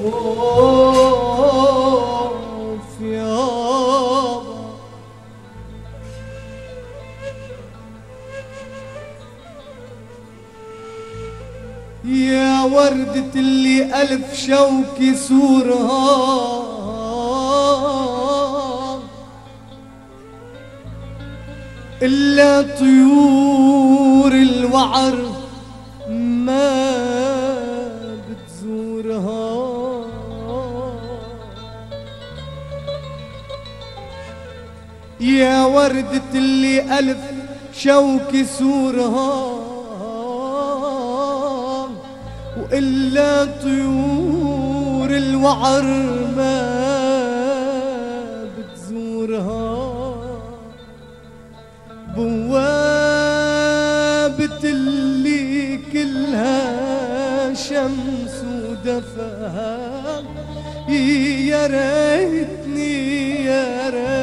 خوف يابا. يا وردة اللي ألف شوك يسورها إلا طيور الوعر ما بتزورها. يا وردة اللي ألف شوك يسورها وإلا طيور الوعر ما بتزورها. بوابة اللي كلها شمس ودفا يا ريتني يا ريت